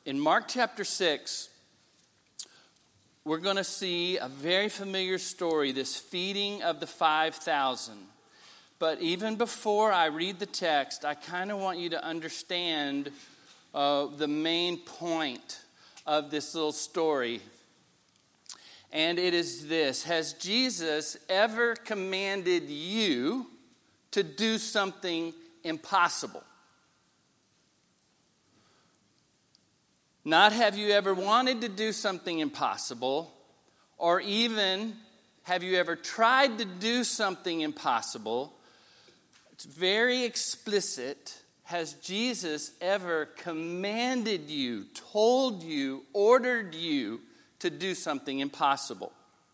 In Mark chapter 6, we're going to see a very familiar story, this feeding of the 5,000. But even before I read the text, I kind of want you to understand the main point of this little story. And it is this: has Jesus ever commanded you to do something impossible? Not have you ever wanted to do something impossible, or even have you ever tried to do something impossible. It's very explicit. Has Jesus ever commanded you, told you, ordered you to do something impossible?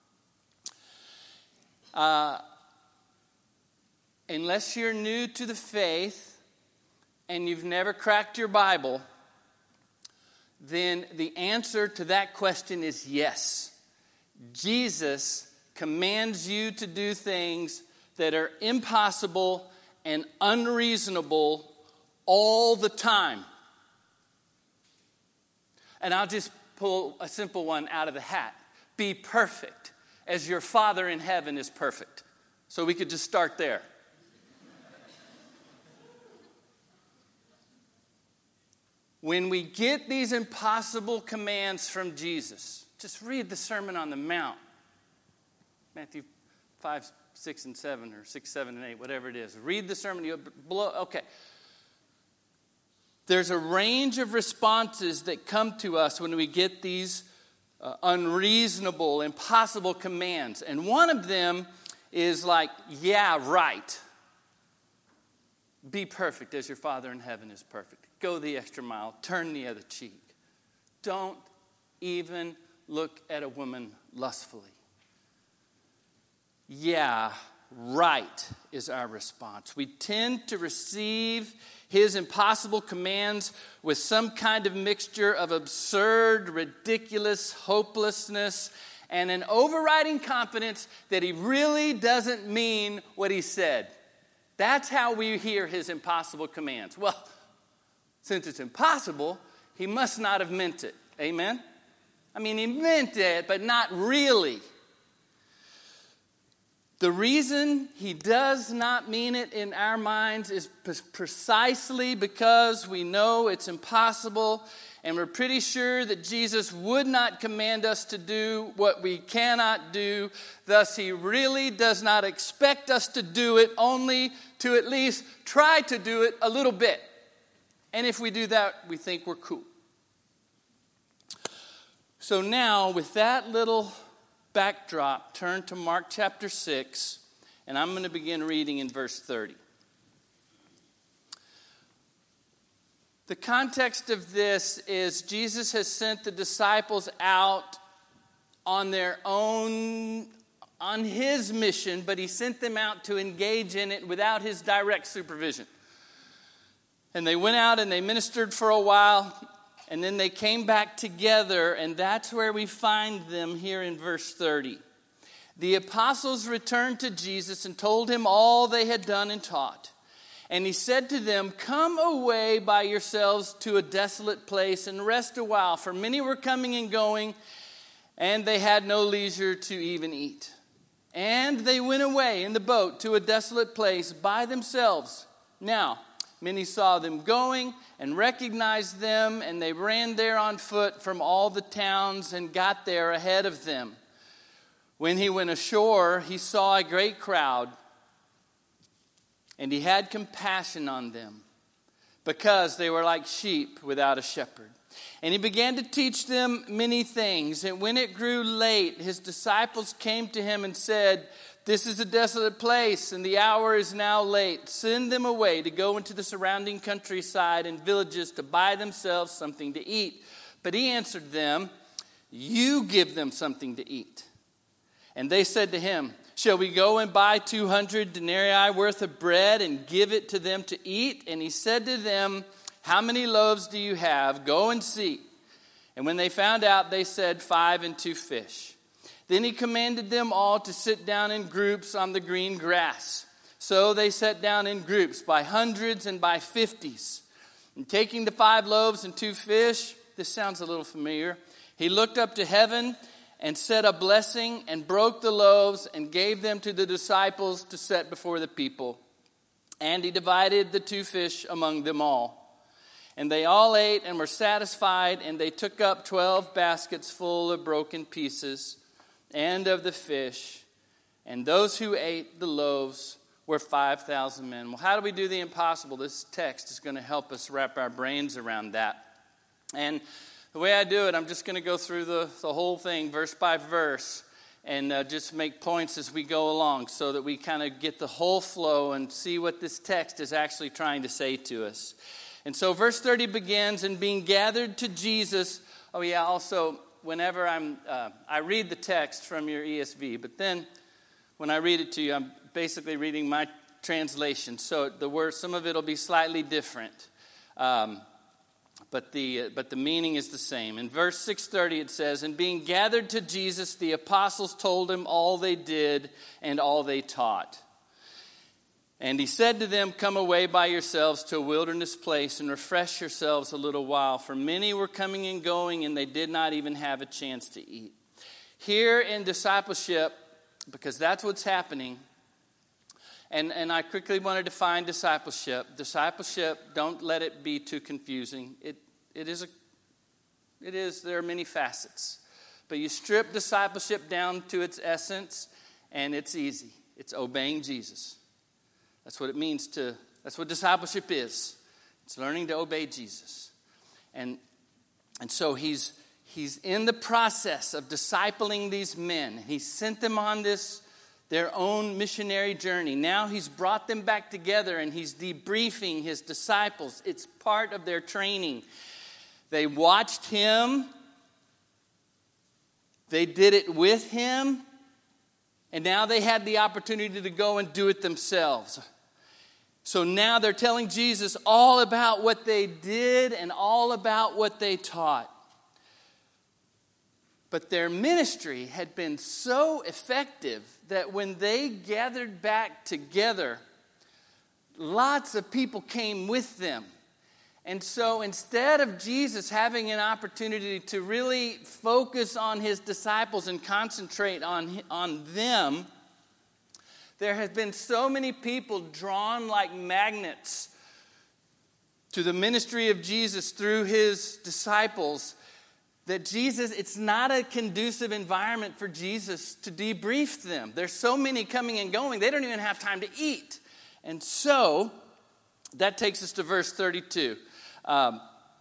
Unless you're new to the faith and you've never cracked your Bible, then the answer to that question is yes. Jesus commands you to do things that are impossible and unreasonable all the time. And I'll just pull a simple one out of the hat. Be perfect as your Father in heaven is perfect. So we could just start there. When we get these impossible commands from Jesus, just read the Sermon on the Mount. Matthew 5, 6, and 7, or 6, 7, and 8, whatever it is. Read the sermon. Okay. There's a range of responses that come to us when we get these unreasonable, impossible commands. And one of them is like, yeah, right. Be perfect as your Father in heaven is perfect. Go the extra mile. Turn the other cheek. Don't even look at a woman lustfully. Yeah, right is our response. We tend to receive his impossible commands with some kind of mixture of absurd, ridiculous hopelessness and an overriding confidence that he really doesn't mean what he said. That's how we hear his impossible commands. Well, since it's impossible, he must not have meant it. Amen? I mean, he meant it, but not really. The reason he does not mean it in our minds is precisely because we know it's impossible, and we're pretty sure that Jesus would not command us to do what we cannot do. Thus, he really does not expect us to do it, only to at least try to do it a little bit. And if we do that, we think we're cool. So now, with that little backdrop, turn to Mark chapter 6, and I'm going to begin reading in verse 30. The context of this is Jesus has sent the disciples out on their own, on his mission, but he sent them out to engage in it without his direct supervision. And they went out and they ministered for a while, and then they came back together, and that's where we find them here in verse 30. The apostles returned to Jesus and told him all they had done and taught. And he said to them, "Come away by yourselves to a desolate place and rest a while, for many were coming and going, and they had no leisure to even eat." And they went away in the boat to a desolate place by themselves. Now, many saw them going and recognized them, and they ran there on foot from all the towns and got there ahead of them. When he went ashore, he saw a great crowd, and he had compassion on them, because they were like sheep without a shepherd. And he began to teach them many things. And when it grew late, his disciples came to him and said, "This is a desolate place, and the hour is now late. Send them away to go into the surrounding countryside and villages to buy themselves something to eat." But he answered them, "You give them something to eat." And they said to him, "Shall we go and buy 200 denarii worth of bread and give it to them to eat?" And he said to them, "How many loaves do you have? Go and see." And when they found out, they said, 5 and 2 fish. Then he commanded them all to sit down in groups on the green grass. So they sat down in groups by hundreds and by 50s. And taking the 5 loaves and 2 fish, this sounds a little familiar. He looked up to heaven and said a blessing and broke the loaves and gave them to the disciples to set before the people. And he divided the 2 fish among them all. And they all ate and were satisfied, and they took up 12 baskets full of broken pieces and of the fish. And those who ate the loaves were 5,000 men. Well, how do we do the impossible? This text is going to help us wrap our brains around that. And the way I do it, I'm just going to go through the whole thing verse by verse and just make points as we go along so that we kind of get the whole flow and see what this text is actually trying to say to us. And so verse 30 begins, and being gathered to Jesus. Oh yeah, also, whenever I read the text from your ESV, but then when I read it to you, I'm basically reading my translation. So the word, some of it will be slightly different. But the meaning is the same. In verse 6:30 it says, and being gathered to Jesus, the apostles told him all they did and all they taught. And he said to them, come away by yourselves to a wilderness place and refresh yourselves a little while. For many were coming and going, and they did not even have a chance to eat. Here in discipleship, because that's what's happening, and I quickly want to define discipleship. Discipleship, don't let it be too confusing. There are many facets. But you strip discipleship down to its essence, and it's easy. It's obeying Jesus. That's what it means that's what discipleship is. It's learning to obey Jesus. And so he's in the process of discipling these men. He sent them on their own missionary journey. Now he's brought them back together and he's debriefing his disciples. It's part of their training. They watched him. They did it with him. And now they had the opportunity to go and do it themselves. So now they're telling Jesus all about what they did and all about what they taught. But their ministry had been so effective that when they gathered back together, lots of people came with them. And so instead of Jesus having an opportunity to really focus on his disciples and concentrate on them, there has been so many people drawn like magnets to the ministry of Jesus through his disciples that it's not a conducive environment for Jesus to debrief them. There's so many coming and going, they don't even have time to eat. And so, that takes us to verse 32. And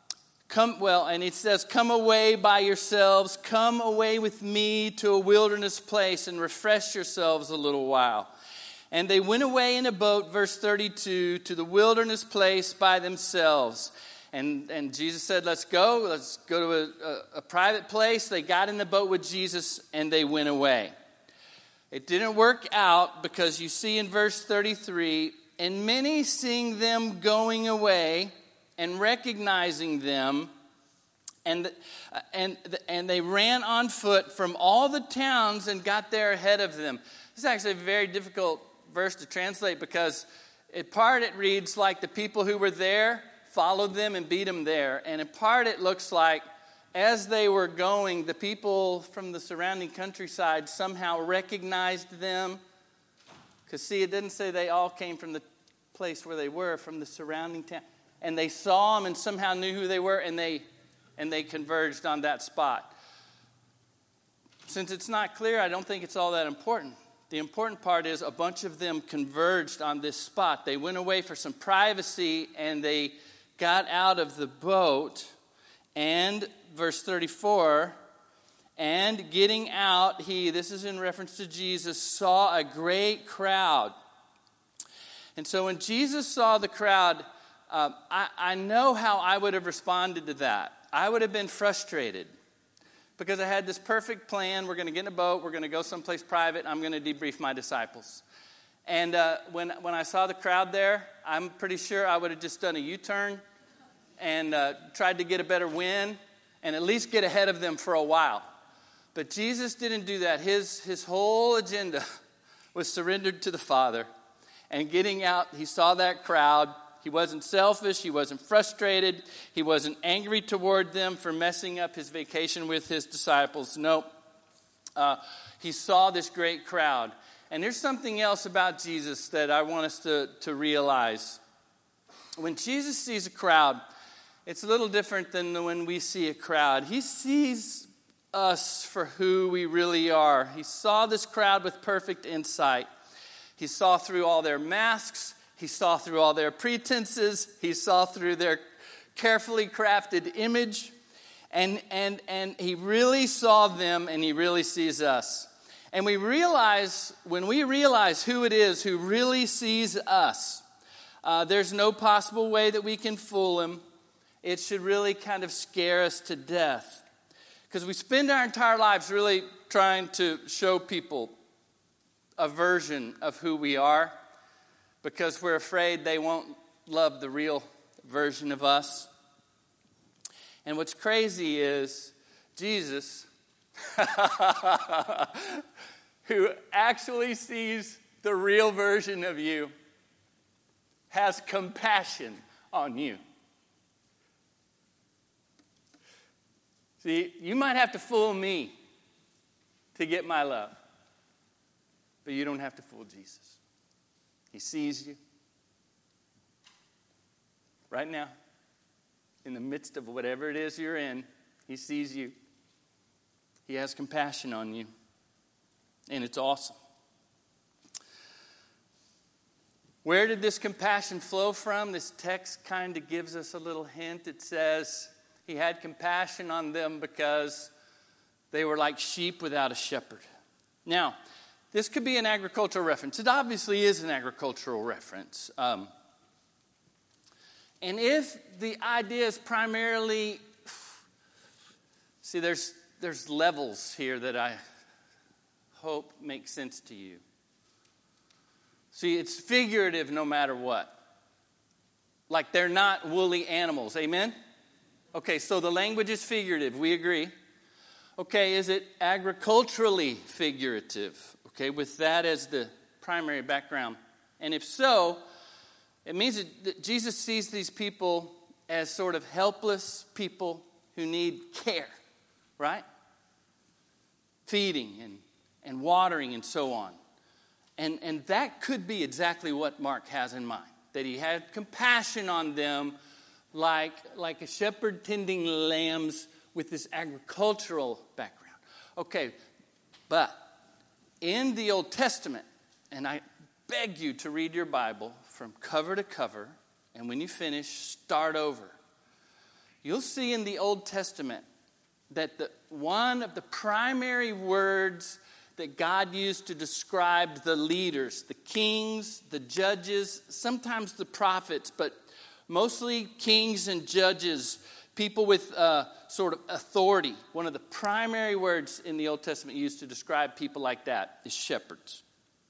it says, come away by yourselves, come away with me to a wilderness place and refresh yourselves a little while. And they went away in a boat, verse 32, to the wilderness place by themselves. And Jesus said, let's go to a private place. They got in the boat with Jesus and they went away. It didn't work out because you see in verse 33, and many seeing them going away and recognizing them, and they ran on foot from all the towns and got there ahead of them. This is actually a very difficult verse to translate because in part it reads like the people who were there followed them and beat them there. And in part it looks like as they were going, the people from the surrounding countryside somehow recognized them. Because see, it didn't say they all came from the place where they were, from the surrounding town. And they saw them and somehow knew who they were, and they converged on that spot. Since it's not clear, I don't think it's all that important. The important part is a bunch of them converged on this spot. They went away for some privacy, and they got out of the boat, and verse 34, and getting out, this is in reference to Jesus, saw a great crowd. And so when Jesus saw the crowd, I know how I would have responded to that. I would have been frustrated because I had this perfect plan. We're going to get in a boat. We're going to go someplace private. I'm going to debrief my disciples. And when I saw the crowd there, I'm pretty sure I would have just done a U-turn and tried to get a better win and at least get ahead of them for a while. But Jesus didn't do that. His whole agenda was surrendered to the Father. And getting out, he saw that crowd, He wasn't selfish. He wasn't frustrated. He wasn't angry toward them for messing up his vacation with his disciples. No. He saw this great crowd. And there's something else about Jesus that I want us to realize. When Jesus sees a crowd, it's a little different than when we see a crowd. He sees us for who we really are. He saw this crowd with perfect insight. He saw through all their masks. He saw through all their pretenses. He saw through their carefully crafted image. And he really saw them, and he really sees us. And when we realize who it is who really sees us, there's no possible way that we can fool him. It should really kind of scare us to death. Because we spend our entire lives really trying to show people a version of who we are, because we're afraid they won't love the real version of us. And what's crazy is Jesus, who actually sees the real version of you, has compassion on you. See, you might have to fool me to get my love, but you don't have to fool Jesus. He sees you right now, in the midst of whatever it is you're in. He sees you. He has compassion on you, and it's awesome. Where did this compassion flow from? This text kind of gives us a little hint. It says he had compassion on them because they were like sheep without a shepherd. Now, this could be an agricultural reference. It obviously is an agricultural reference. And if the idea is primarily, see, there's levels here that I hope make sense to you. See, it's figurative no matter what. Like they're not woolly animals. Amen? Okay, so the language is figurative. We agree. Okay, is it agriculturally figurative? Okay, with that as the primary background. And if so, it means that Jesus sees these people as sort of helpless people who need care, right? Feeding and watering and so on. And that could be exactly what Mark has in mind. That he had compassion on them like a shepherd tending lambs with this agricultural background. Okay, but in the Old Testament, and I beg you to read your Bible from cover to cover, and when you finish, start over. You'll see in the Old Testament that one of the primary words that God used to describe the leaders, the kings, the judges, sometimes the prophets, but mostly kings and judges, people with sort of authority. One of the primary words in the Old Testament used to describe people like that is shepherds.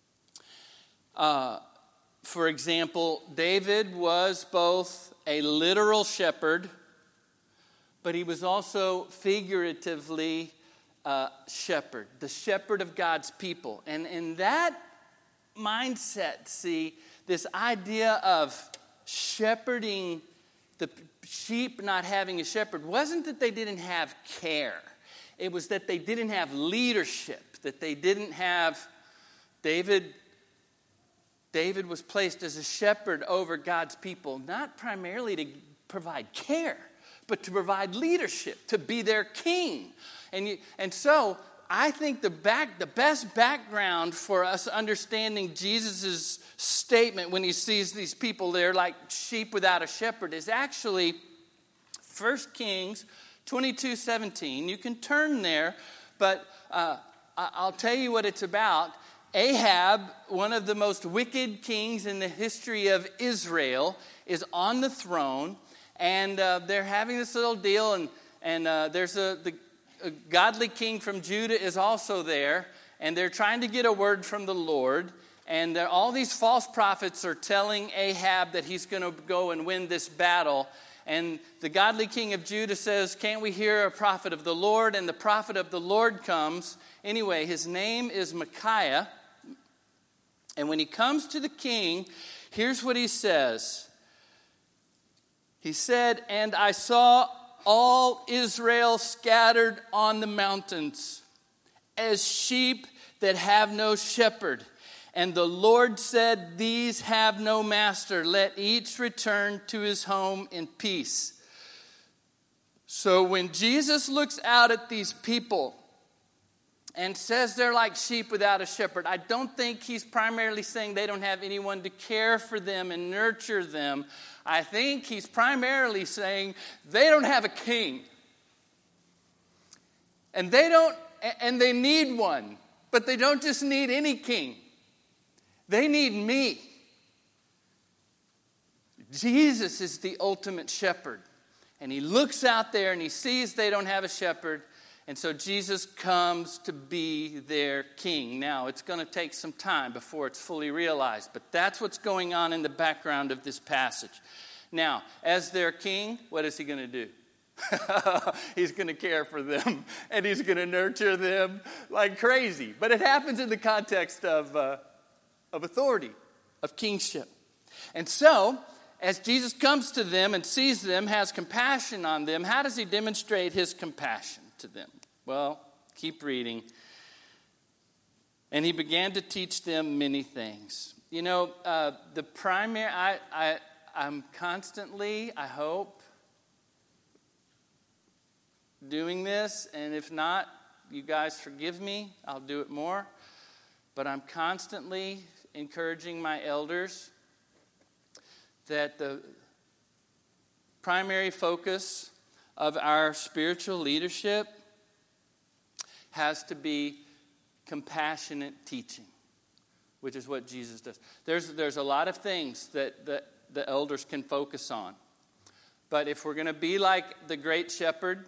For example, David was both a literal shepherd, but he was also figuratively shepherd, the shepherd of God's people. And in that mindset, see, this idea of shepherding the sheep not having a shepherd wasn't that they didn't have care. It was that they didn't have leadership, that they didn't have David was placed as a shepherd over God's people, not primarily to provide care, but to provide leadership, to be their king. And so I think the best background for us understanding Jesus' statement when he sees these people, they're like sheep without a shepherd, is actually 1 Kings 22:17. You can turn there, but I'll tell you what it's about. Ahab, one of the most wicked kings in the history of Israel, is on the throne, and they're having this little deal, and there's a godly king from Judah is also there, and they're trying to get a word from the Lord, and all these false prophets are telling Ahab that he's going to go and win this battle, and the godly king of Judah says, "Can't we hear a prophet of the Lord?" And the prophet of the Lord comes. Anyway, his name is Micaiah, and when he comes to the king, here's what he says. He said, "And I saw all Israel scattered on the mountains, as sheep that have no shepherd. And the Lord said, These have no master. Let each return to his home in peace." So when Jesus looks out at these people and says they're like sheep without a shepherd, I don't think he's primarily saying they don't have anyone to care for them and nurture them. I think he's primarily saying they don't have a king. And they need one. But they don't just need any king. They need me. Jesus is the ultimate shepherd. And he looks out there and he sees they don't have a shepherd. And so Jesus comes to be their king. Now, it's going to take some time before it's fully realized. But that's what's going on in the background of this passage. Now, as their king, what is he going to do? He's going to care for them. And he's going to nurture them like crazy. But it happens in the context of authority, of kingship. And so, as Jesus comes to them and sees them, has compassion on them, how does he demonstrate his compassion to them? Well, keep reading. "And he began to teach them many things." You know, the primary, I'm constantly, I hope, doing this. And if not, you guys forgive me. I'll do it more. But I'm constantly encouraging my elders that the primary focus of our spiritual leadership has to be compassionate teaching, which is what Jesus does. There's a lot of things that the elders can focus on. But if we're going to be like the great shepherd,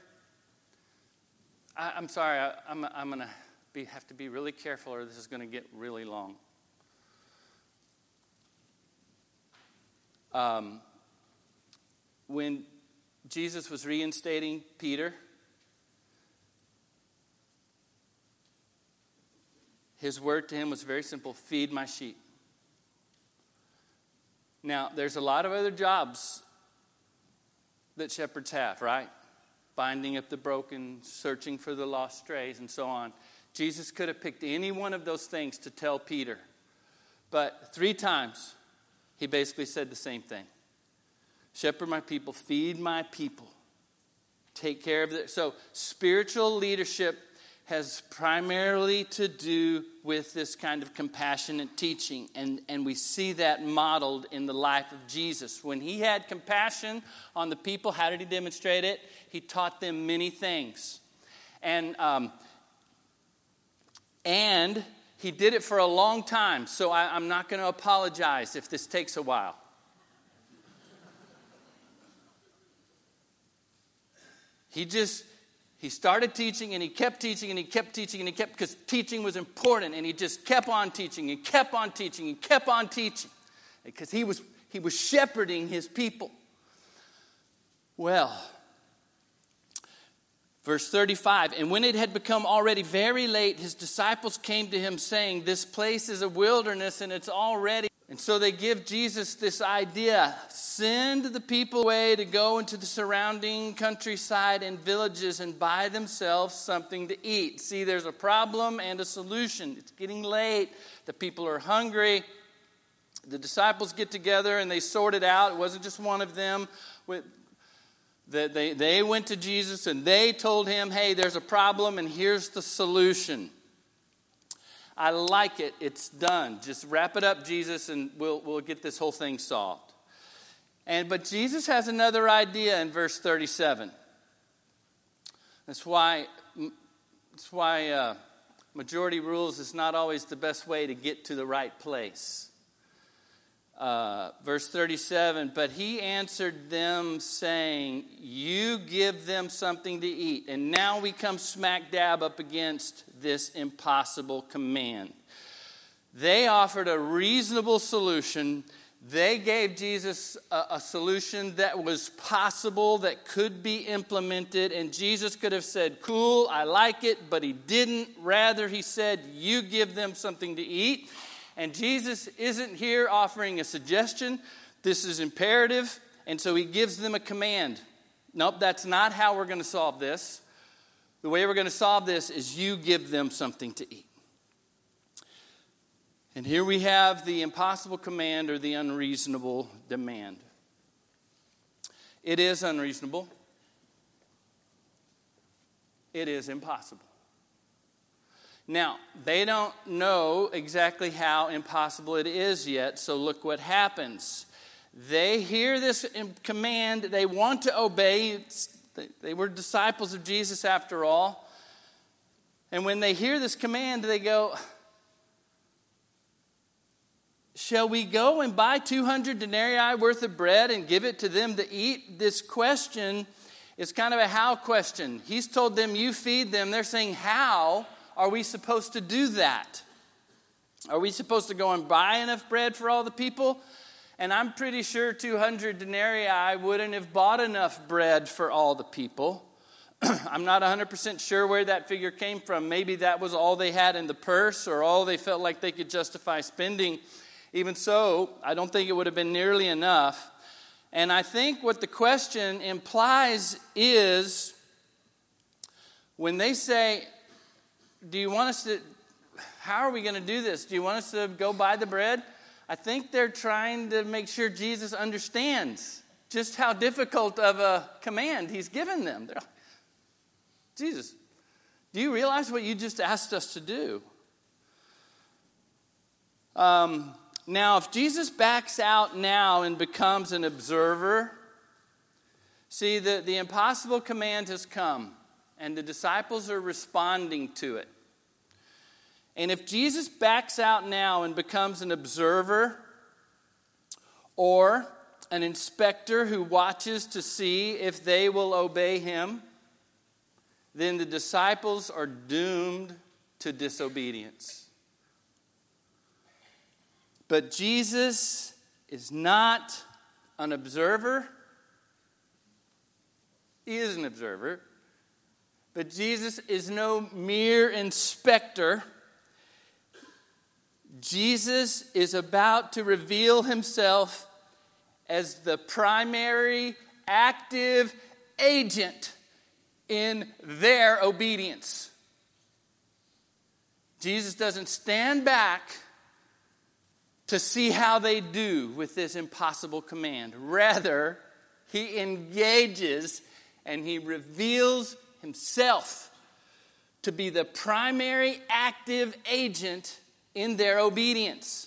I'm sorry, I'm going to have to be really careful or this is going to get really long. When Jesus was reinstating Peter, his word to him was very simple: feed my sheep. Now, there's a lot of other jobs that shepherds have, right? Binding up the broken, searching for the lost strays, and so on. Jesus could have picked any one of those things to tell Peter. But 3 times, he basically said the same thing. Shepherd my people, feed my people, take care of it. So spiritual leadership has primarily to do with this kind of compassionate teaching. And we see that modeled in the life of Jesus. When he had compassion on the people, how did he demonstrate it? He taught them many things. And he did it for a long time. So I'm not going to apologize if this takes a while. He started teaching and he kept teaching and he kept teaching and he kept, because teaching was important, and he just kept on teaching and kept on teaching and kept on teaching because he was shepherding his people. Well, verse 35, "And when it had become already very late, his disciples came to him saying, 'This place is a wilderness and it's already.'" And so they give Jesus this idea: send the people away to go into the surrounding countryside and villages and buy themselves something to eat. See, there's a problem and a solution. It's getting late. The people are hungry. The disciples get together and they sort it out. It wasn't just one of them. They went to Jesus and they told him, hey, there's a problem and here's the solution. I like it. It's done. Just wrap it up, Jesus, and we'll get this whole thing solved. But Jesus has another idea in verse 37. That's why majority rules is not always the best way to get to the right place. Verse 37, "But he answered them, saying, 'You give them something to eat.'" And now we come smack dab up against this impossible command. They offered a reasonable solution. They gave Jesus a solution that was possible, that could be implemented. And Jesus could have said, cool, I like it, but he didn't. Rather, he said, you give them something to eat. And Jesus isn't here offering a suggestion. This is imperative. and so he gives them a command. Nope, that's not how we're going to solve this. The way we're going to solve this is you give them something to eat. And here we have the impossible command or the unreasonable demand. It is unreasonable. It is impossible. Now, they don't know exactly how impossible it is yet, so look what happens. They hear this command. They want to obey. They were disciples of Jesus after all. And when they hear this command, they go, shall we go and buy 200 denarii worth of bread and give it to them to eat? This question is kind of a how question. He's told them, you feed them. They're saying, how are we supposed to do that? Are we supposed to go and buy enough bread for all the people? And I'm pretty sure 200 denarii wouldn't have bought enough bread for all the people. I'm not 100% sure where that figure came from. Maybe that was all they had in the purse or all they felt like they could justify spending. Even so, I don't think it would have been nearly enough. And I think what the question implies is when they say, do you want us to, how are we going to do this? Do you want us to go buy the bread? I think they're trying to make sure Jesus understands just how difficult of a command he's given them. They're like, Jesus, do you realize what you just asked us to do? Now, if Jesus backs out now and becomes an observer, see, the impossible command has come, and the disciples are responding to it. And if Jesus backs out now and becomes an observer or an inspector who watches to see if they will obey him, then the disciples are doomed to disobedience. But Jesus is not an observer. He is an observer. But Jesus is no mere inspector. Jesus is about to reveal himself as the primary active agent in their obedience. Jesus doesn't stand back to see how they do with this impossible command. Rather, he engages and he reveals himself to be the primary active agent in their obedience.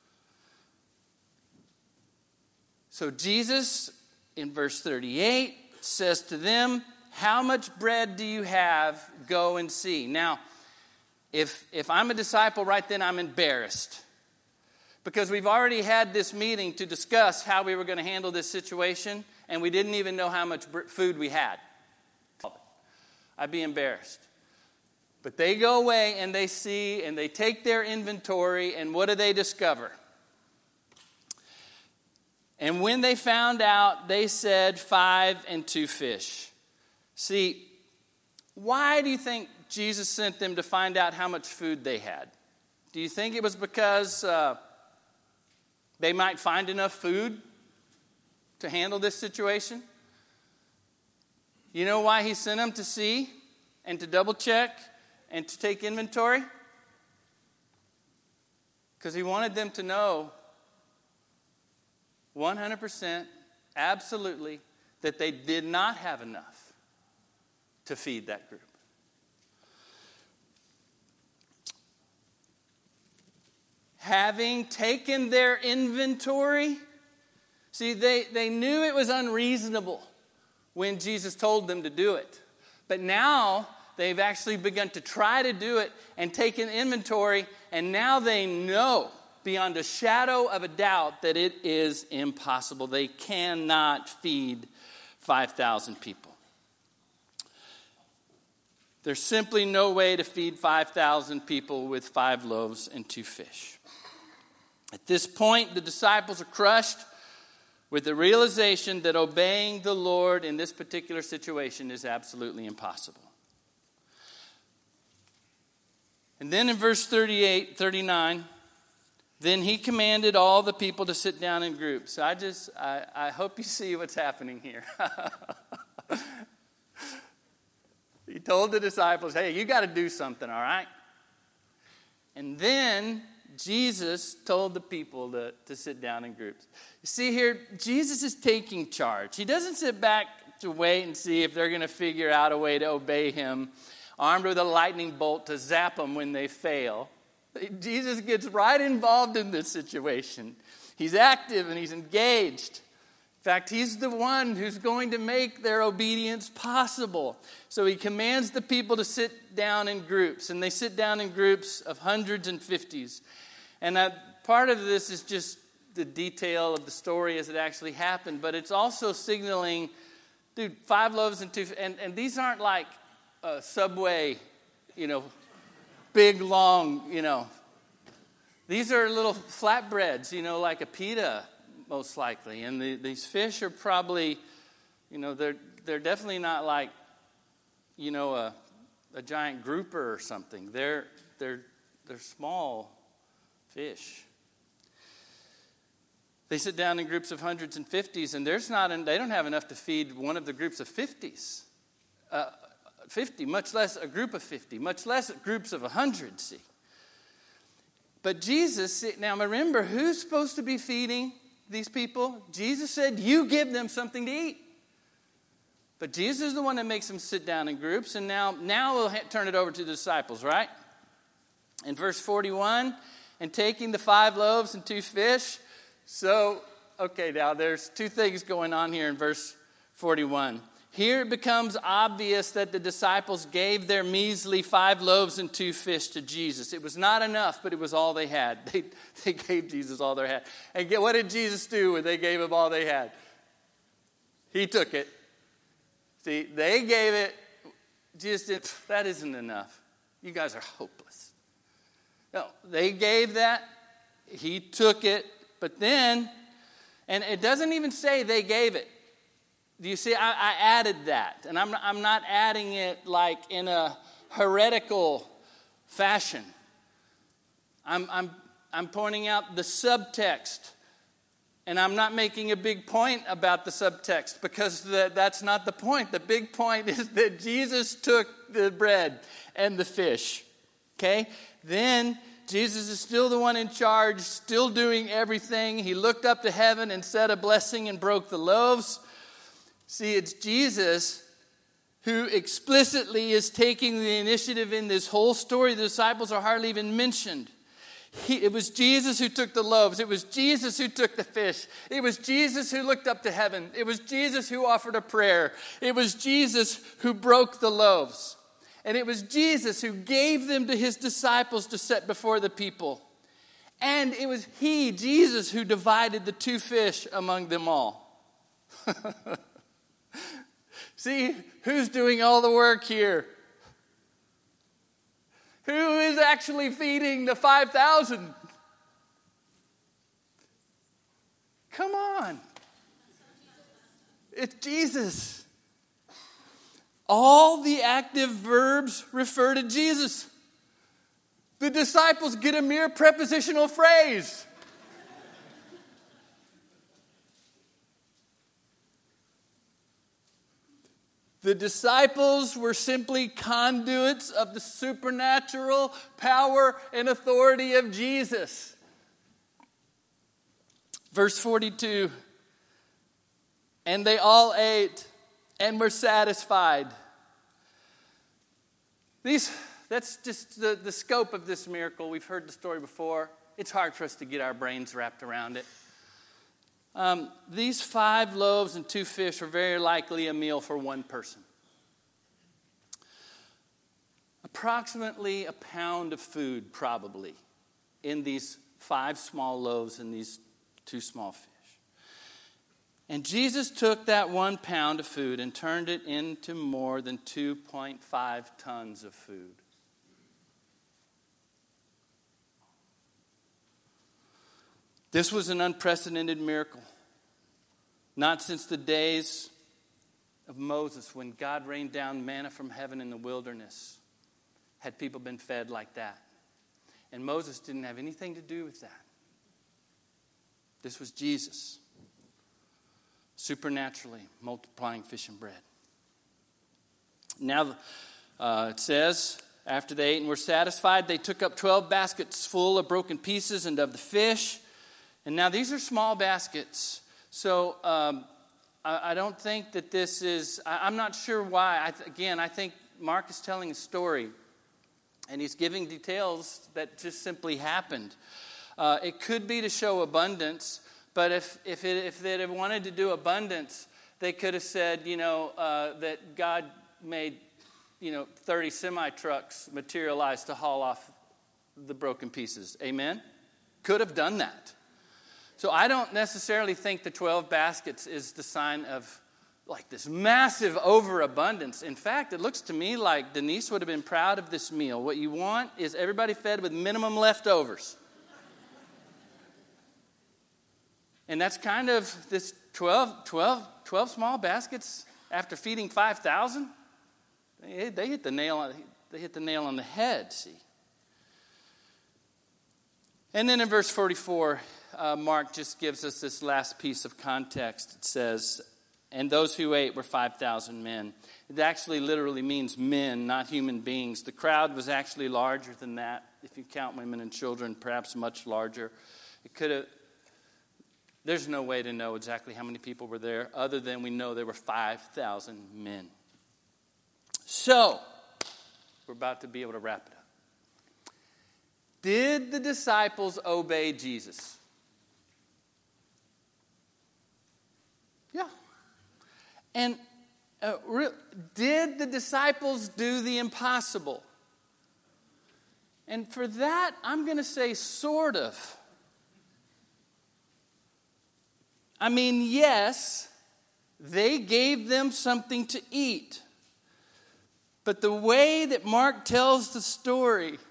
So Jesus, in verse 38, says to them, how much bread do you have? Go and see. Now, if I'm a disciple right then, I'm embarrassed. Because we've already had this meeting to discuss how we were going to handle this situation, and we didn't even know how much food we had. I'd be embarrassed. But they go away and they see and they take their inventory, and what do they discover? And when they found out, they said 5 and 2 fish. See, why do you think Jesus sent them to find out how much food they had? Do you think it was because they might find enough food to handle this situation? You know why he sent them to see and to double check and to take inventory? Because he wanted them to know 100%, absolutely, that they did not have enough to feed that group. Having taken their inventory, see, they knew it was unreasonable when Jesus told them to do it. But now they've actually begun to try to do it and take an inventory, and now they know beyond a shadow of a doubt that it is impossible. They cannot feed 5,000 people. There's simply no way to feed 5,000 people with 5 loaves and 2 fish. At this point, the disciples are crushed with the realization that obeying the Lord in this particular situation is absolutely impossible. And then in verse 39, Then he commanded all the people to sit down in groups. I hope you see what's happening here. He told the disciples, hey, you got to do something, all right? And then Jesus told the people to sit down in groups. You see here, Jesus is taking charge. He doesn't sit back to wait and see if they're going to figure out a way to obey him, armed with a lightning bolt to zap them when they fail. Jesus gets right involved in this situation. He's active and he's engaged. In fact, he's the one who's going to make their obedience possible. So he commands the people to sit down in groups, and they sit down in groups of hundreds and fifties. And part of this is just the detail of the story as it actually happened, but it's also signaling, 5 loaves and 2, and these aren't like Subway, big, long, These are little flatbreads, like a pita, most likely. And these fish are probably, they're definitely not like, a giant grouper or something. They're small fish. They sit down in groups of hundreds and fifties, and they don't have enough to feed one of the groups of 50s. 50, much less a group of 50, much less groups of 100, see. But Jesus, now remember, who's supposed to be feeding these people? Jesus said, you give them something to eat. But Jesus is the one that makes them sit down in groups, and now we'll turn it over to the disciples, right? In verse 41, and taking the 5 loaves and 2 fish. So, okay, now there's 2 things going on here in verse 41. Here it becomes obvious that the disciples gave their measly 5 loaves and 2 fish to Jesus. It was not enough, but it was all they had. They gave Jesus all they had. And what did Jesus do when they gave him all they had? He took it. See, they gave it. Jesus did. That isn't enough. You guys are hopeless. No, they gave that. He took it. But then, and it doesn't even say they gave it. Do you see? I added that, and I'm not adding it like in a heretical fashion. I'm pointing out the subtext, and I'm not making a big point about the subtext because that's not the point. The big point is that Jesus took the bread and the fish. Okay, then Jesus is still the one in charge, still doing everything. He looked up to heaven and said a blessing and broke the loaves. See, it's Jesus who explicitly is taking the initiative in this whole story. The disciples are hardly even mentioned. It was Jesus who took the loaves. It was Jesus who took the fish. It was Jesus who looked up to heaven. It was Jesus who offered a prayer. It was Jesus who broke the loaves. And it was Jesus who gave them to his disciples to set before the people. And it was he, Jesus, who divided the 2 fish among them all. See, who's doing all the work here? Who is actually feeding the 5,000? Come on. It's Jesus. All the active verbs refer to Jesus. The disciples get a mere prepositional phrase. The disciples were simply conduits of the supernatural power and authority of Jesus. Verse 42, and they all ate and were satisfied. That's just the scope of this miracle. We've heard the story before. It's hard for us to get our brains wrapped around it. These 5 loaves and 2 fish are very likely a meal for one person. Approximately a pound of food, probably, in these 5 small loaves and these 2 small fish. And Jesus took that 1 pound of food and turned it into more than 2.5 tons of food. This was an unprecedented miracle. Not since the days of Moses, when God rained down manna from heaven in the wilderness, had people been fed like that. And Moses didn't have anything to do with that. This was Jesus, supernaturally multiplying fish and bread. Now, it says, after they ate and were satisfied, they took up 12 baskets full of broken pieces and of the fish. And now these are small baskets. So I don't think that this is, I'm not sure why. I think Mark is telling a story. And he's giving details that just simply happened. It could be to show abundance. But if they had wanted to do abundance, they could have said, that God made 30 semi-trucks materialize to haul off the broken pieces. Amen? Could have done that. So I don't necessarily think the 12 baskets is the sign of like this massive overabundance. In fact, it looks to me like Denise would have been proud of this meal. What you want is everybody fed with minimum leftovers. And that's kind of this 12 small baskets after feeding 5,000. They hit the nail on the head, see. And then in verse 44, Mark just gives us this last piece of context. It says, and those who ate were 5,000 men. It actually literally means men, not human beings. The crowd was actually larger than that. If you count women and children, perhaps much larger. There's no way to know exactly how many people were there, other than we know there were 5,000 men. So, we're about to be able to wrap it up. Did the disciples obey Jesus? Yeah. And did the disciples do the impossible? And for that, I'm going to say sort of. I mean, yes, they gave them something to eat. But the way that Mark tells the story,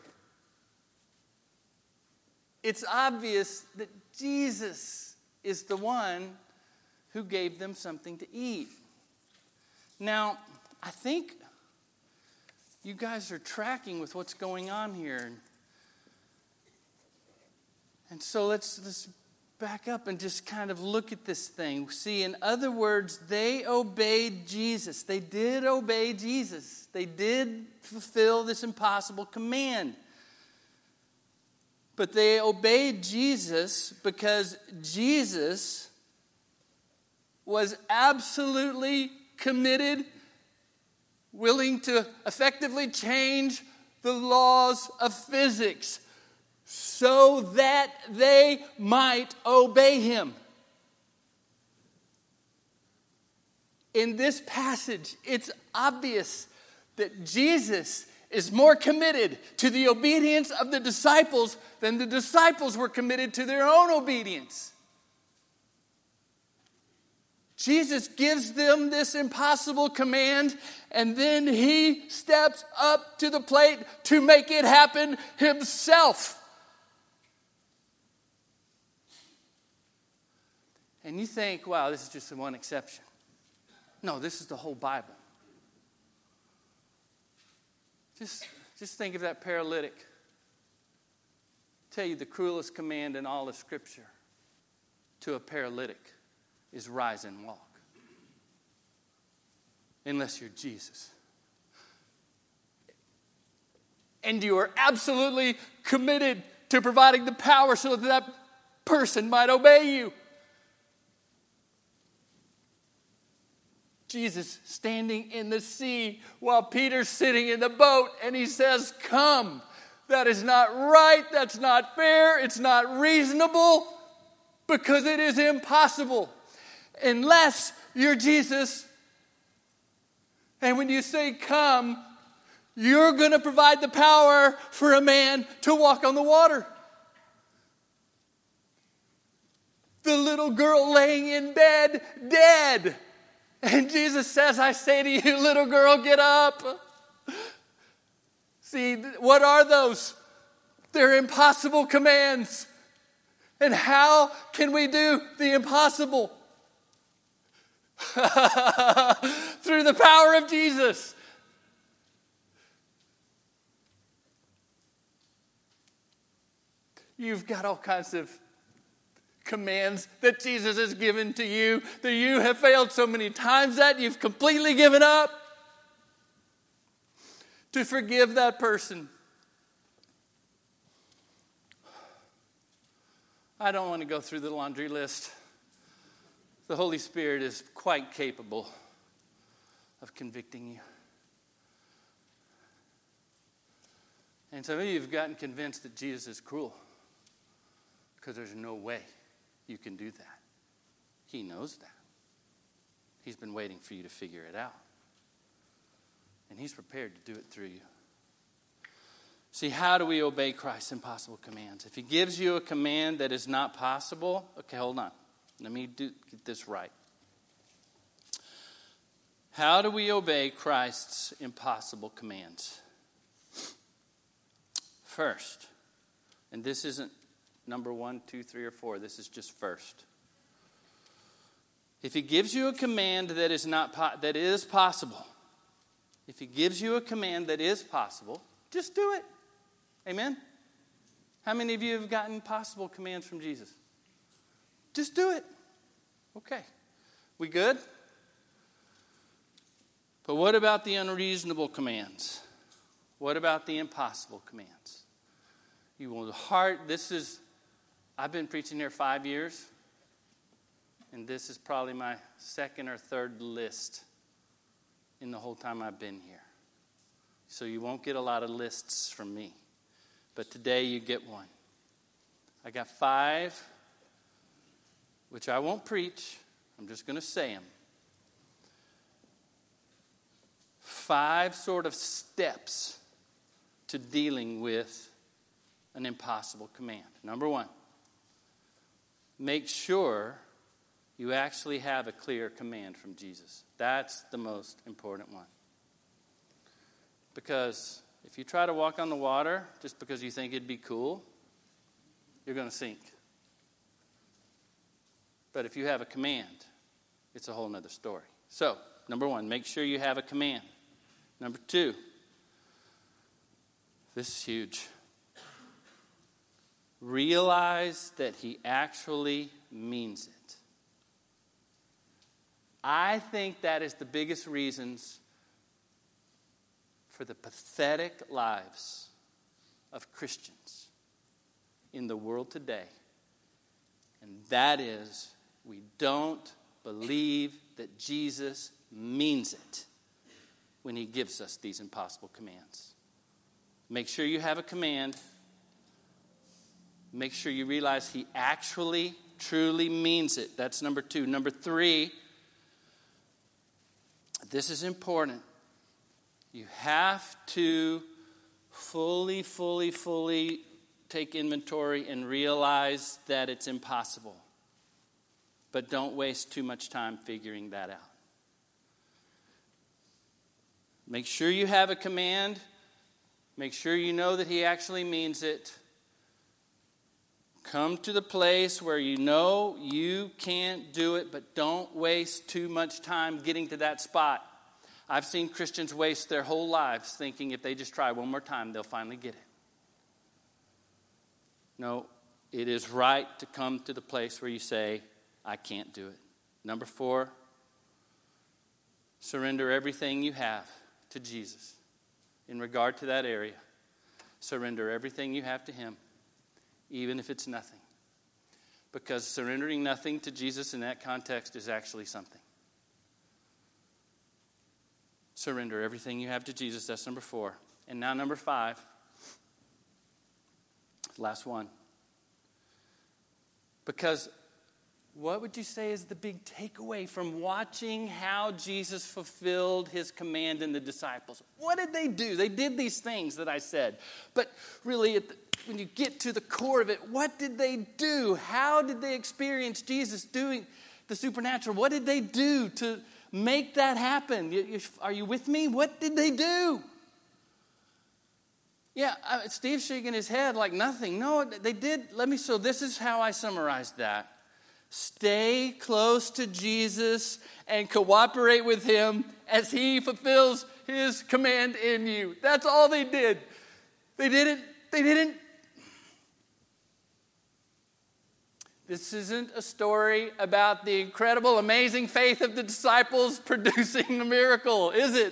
it's obvious that Jesus is the one who gave them something to eat. Now, I think you guys are tracking with what's going on here. And so let's back up and just kind of look at this thing. See, in other words, they obeyed Jesus. They did obey Jesus. They did fulfill this impossible command. But they obeyed Jesus because Jesus was absolutely committed, willing to effectively change the laws of physics so that they might obey him. In this passage, it's obvious that Jesus is more committed to the obedience of the disciples than the disciples were committed to their own obedience. Jesus gives them this impossible command, and then he steps up to the plate to make it happen himself. And you think, wow, this is just one exception. No, this is the whole Bible. Just think of that paralytic. I tell you, the cruelest command in all of Scripture to a paralytic is rise and walk. Unless you're Jesus. And you are absolutely committed to providing the power so that person might obey you. Jesus standing in the sea while Peter's sitting in the boat, and he says, come. That is not right. That's not fair. It's not reasonable because it is impossible unless you're Jesus. And when you say come, you're going to provide the power for a man to walk on the water. The little girl laying in bed, dead. And Jesus says, I say to you, little girl, get up. See, what are those? They're impossible commands. And how can we do the impossible? Through the power of Jesus. You've got all kinds of commands that Jesus has given to you that you have failed so many times that you've completely given up to forgive that person. I don't want to go through the laundry list. The Holy Spirit is quite capable of convicting you. And some of you have gotten convinced that Jesus is cruel because there's no way you can do that. He knows that. He's been waiting for you to figure it out. And he's prepared to do it through you. See, how do we obey Christ's impossible commands? If he gives you a command that is not possible, okay, hold on. Let me get this right. How do we obey Christ's impossible commands? First, and this isn't number 1, 2, 3, or 4. This is just first. If he gives you a command that is possible, if he gives you a command that is possible, just do it. Amen? How many of you have gotten possible commands from Jesus? Just do it. Okay. We good? But what about the unreasonable commands? What about the impossible commands? I've been preaching here 5 years, and this is probably my second or third list in the whole time I've been here. So you won't get a lot of lists from me. But today you get one. I got 5, which I won't preach. I'm just going to say them. 5 sort of steps to dealing with an impossible command. Number 1, make sure you actually have a clear command from Jesus. That's the most important one. Because if you try to walk on the water just because you think it'd be cool, you're going to sink. But if you have a command, it's a whole other story. So, number 1, make sure you have a command. Number 2, this is huge. Realize that he actually means it. I think that is the biggest reasons for the pathetic lives of Christians in the world today. And that is, we don't believe that Jesus means it when he gives us these impossible commands. Make sure you have a command. Make sure you realize he actually, truly means it. That's number 2. Number 3, this is important. You have to fully take inventory and realize that it's impossible. But don't waste too much time figuring that out. Make sure you have a command. Make sure you know that he actually means it. Come to the place where you know you can't do it, but don't waste too much time getting to that spot. I've seen Christians waste their whole lives thinking if they just try one more time, they'll finally get it. No, it is right to come to the place where you say, I can't do it. Number 4, surrender everything you have to Jesus in regard to that area. Surrender everything you have to him, even if it's nothing. Because surrendering nothing to Jesus in that context is actually something. Surrender everything you have to Jesus. That's number 4. And now number 5. Last one. Because what would you say is the big takeaway from watching how Jesus fulfilled his command in the disciples? What did they do? They did these things that I said. But really, when you get to the core of it, what did they do? How did they experience Jesus doing the supernatural? What did they do to make that happen? Are you with me? What did they do? Yeah, Steve's shaking his head like nothing. No, they did. So this is how I summarized that. Stay close to Jesus and cooperate with him as he fulfills his command in you. That's all they did. They didn't This isn't a story about the incredible, amazing faith of the disciples producing a miracle, is it?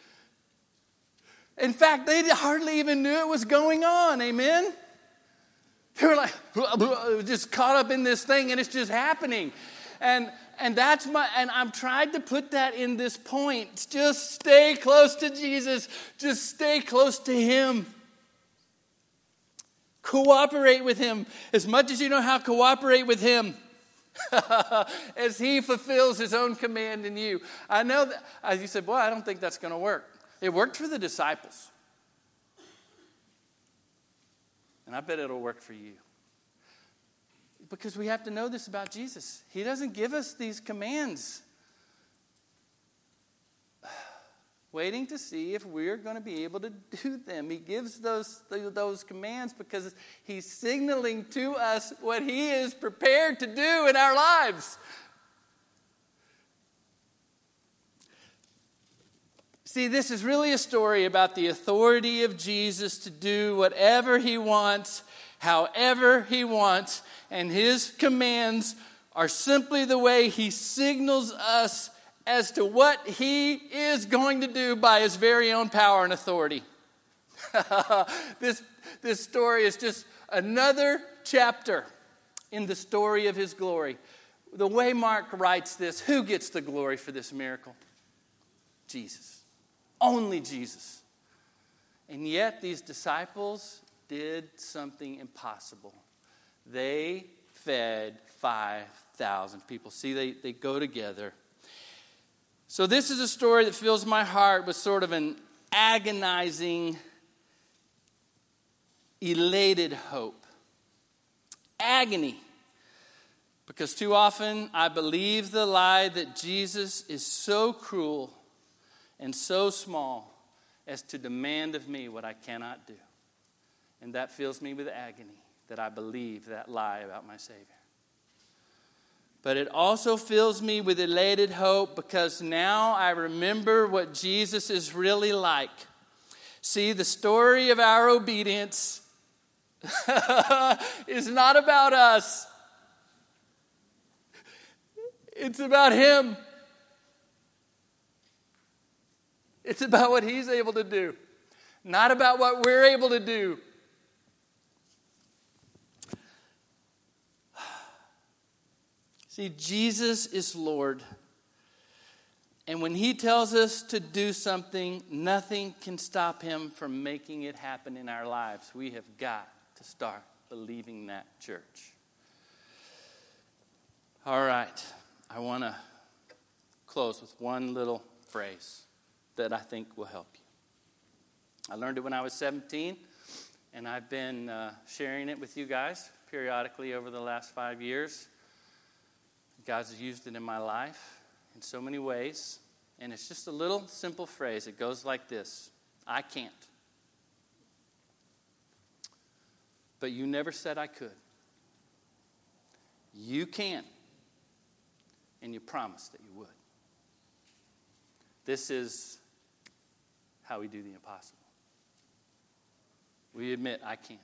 In fact, they hardly even knew it was going on, amen? They were like, just caught up in this thing, and it's just happening. And I'm trying to put that in this point. Just stay close to Jesus. Just stay close to Him. Cooperate with Him as much as you know how to cooperate with Him as He fulfills His own command in you. I know that, as you said, boy, I don't think that's going to work. It worked for the disciples. And I bet it'll work for you. Because we have to know this about Jesus. He doesn't give us these commands waiting to see if we're going to be able to do them. He gives those commands because He's signaling to us what He is prepared to do in our lives. See, this is really a story about the authority of Jesus to do whatever He wants, however He wants, and His commands are simply the way He signals us as to what He is going to do by His very own power and authority. This story is just another chapter in the story of His glory. The way Mark writes this, who gets the glory for this miracle? Jesus. Only Jesus. And yet these disciples did something impossible. They fed 5,000 people. See, they go together. So this is a story that fills my heart with sort of an agonizing, elated hope. Agony. Because too often I believe the lie that Jesus is so cruel and so small as to demand of me what I cannot do. And that fills me with agony that I believe that lie about my Savior. But it also fills me with elated hope because now I remember what Jesus is really like. See, the story of our obedience is not about us. It's about Him. It's about what He's able to do, not about what we're able to do. See, Jesus is Lord. And when He tells us to do something, nothing can stop Him from making it happen in our lives. We have got to start believing that, church. All right. I want to close with one little phrase that I think will help you. I learned it when I was 17, and I've been sharing it with you guys periodically over the last 5 years. God's used it in my life in so many ways, and it's just a little simple phrase. It goes like this: I can't. But you never said I could. You can, and you promised that you would. This is how we do the impossible. We admit, I can't.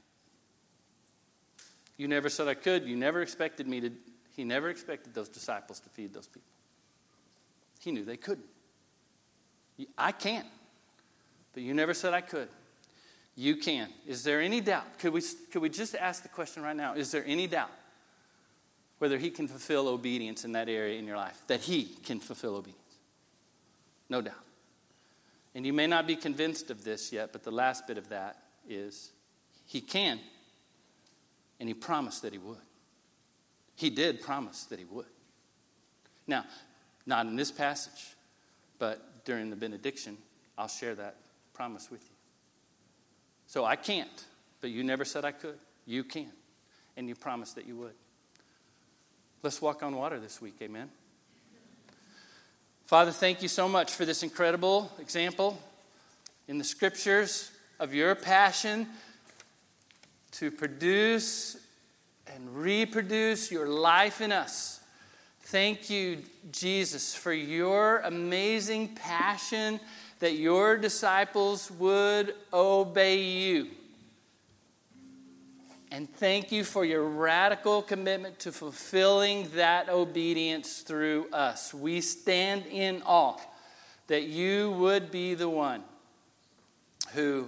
You never said I could. You never expected me to. He never expected those disciples to feed those people. He knew they couldn't. I can't. But you never said I could. You can. Is there any doubt? Could we just ask the question right now? Is there any doubt whether He can fulfill obedience in that area in your life? That He can fulfill obedience? No doubt. And you may not be convinced of this yet, but the last bit of that is He can, and He promised that He would. He did promise that He would. Now, not in this passage, but during the benediction, I'll share that promise with you. So I can't, but you never said I could. You can, and you promised that you would. Let's walk on water this week, amen? Father, thank you so much for this incredible example in the Scriptures of your passion to produce and reproduce your life in us. Thank you, Jesus, for your amazing passion that your disciples would obey you. And thank you for your radical commitment to fulfilling that obedience through us. We stand in awe that you would be the one who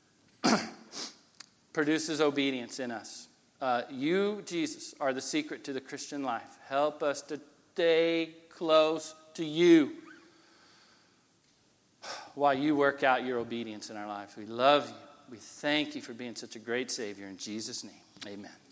produces obedience in us. You, Jesus, are the secret to the Christian life. Help us to stay close to you while you work out your obedience in our life. We love you. We thank you for being such a great Savior. In Jesus' name, amen.